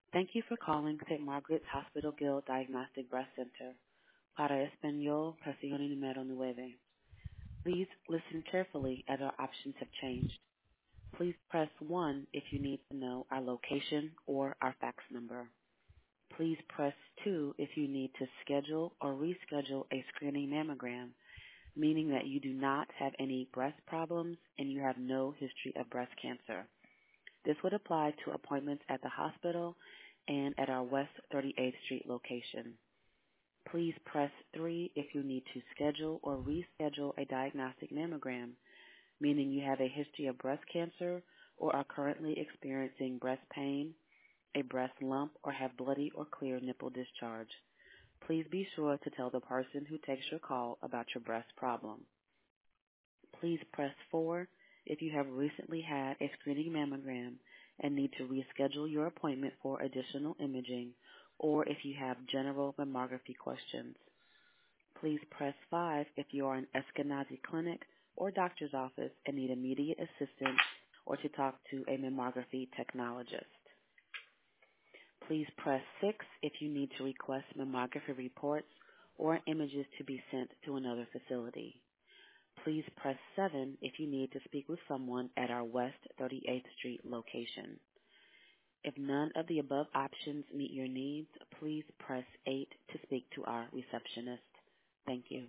Thank you for calling St. Margaret's Hospital Guild Diagnostic Breast Center. Para Español, presione número nueve. Please listen carefully as our options have changed. Please press 1 if you need to know our location or our fax number. Please press 2 if you need to schedule or reschedule a screening mammogram, meaning that you do not have any breast problems and you have no history of breast cancer. This would apply to appointments at the hospital and at our West 38th Street location. Please press 3 if you need to schedule or reschedule a diagnostic mammogram, meaning you have a history of breast cancer or are currently experiencing breast pain, a breast lump, or have bloody or clear nipple discharge. Please be sure to tell the person who takes your call about your breast problem. Please press 4 if you have recently had a screening mammogram and need to reschedule your appointment for additional imaging, or if you have general mammography questions. Please press 5 if you are in Eskenazi Clinic or doctor's office and need immediate assistance or to talk to a mammography technologist. Please press 6 if you need to request mammography reports or images to be sent to another facility. Please press 7 if you need to speak with someone at our West 38th Street location. If none of the above options meet your needs, please press 8 to speak to our receptionist. Thank you.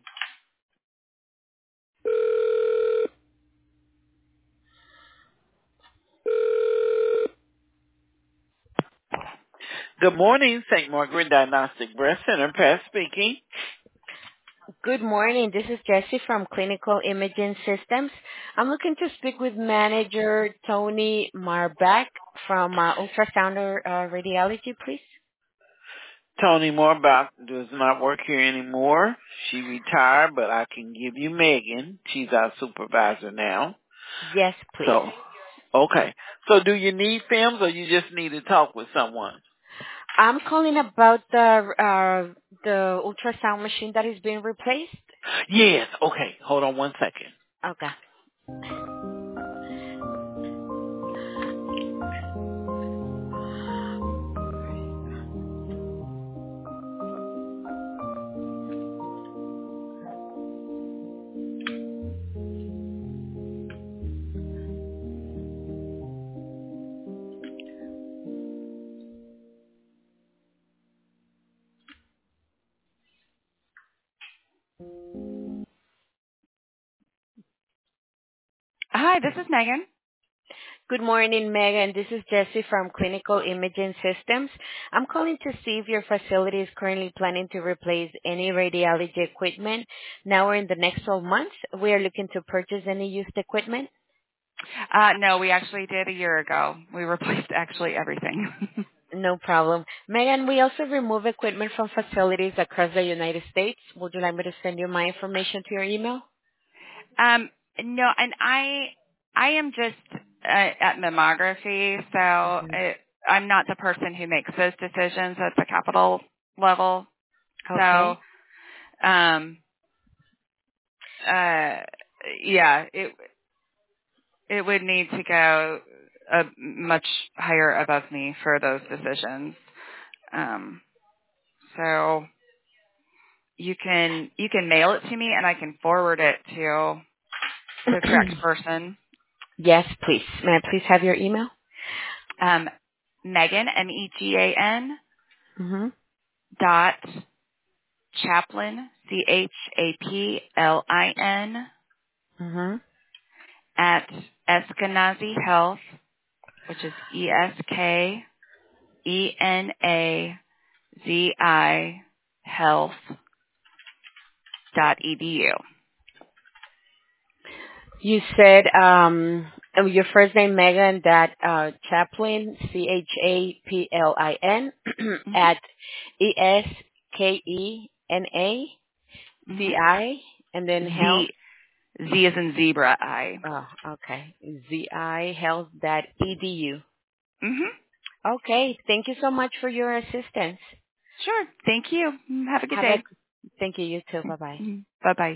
Good morning, St. Margaret Diagnostic Breast Center. Pat speaking. Good morning. This is Jessie from Clinical Imaging Systems. I'm looking to speak with manager Tony Marbach from Ultrasound Radiology, please. Tony Moorbach does not work here anymore. She retired, but I can give you Megan. She's our supervisor now. Yes, please. So, okay. So do you need films or you just need to talk with someone? I'm calling about the ultrasound machine that is being replaced. Yes. Okay. Hold on one second. Okay. Hi, this is Megan. Good morning, Megan. This is Jessie from Clinical Imaging Systems. I'm calling to see if your facility is currently planning to replace any radiology equipment now or in the next 12 months. We are looking to purchase any used equipment. No, we actually did a year ago. We replaced actually everything. No problem. Megan, we also remove equipment from facilities across the United States. Would you like me to send you my information to your email? No, and I am just at mammography, so I'm not the person who makes those decisions at the capital level. Okay. So, yeah, it would need to go much higher above me for those decisions. So you can mail it to me and I can forward it to the correct person. Yes, please. May I please have your email? Megan, MEGAN Mm-hmm. dot Chaplin, CHAPLIN Mm-hmm. at Eskenazi Health, which is ESKENAZI health.edu. You said your first name, Megan, that Chaplin, CHAPLIN, at ESKENAZI, and then health. Z as in zebra, I. Oh, okay. ZI health.edu. Mm-hmm. Okay. Thank you so much for your assistance. Sure. Thank you. Have a good day. Thank you. You too. Bye-bye. Bye-bye.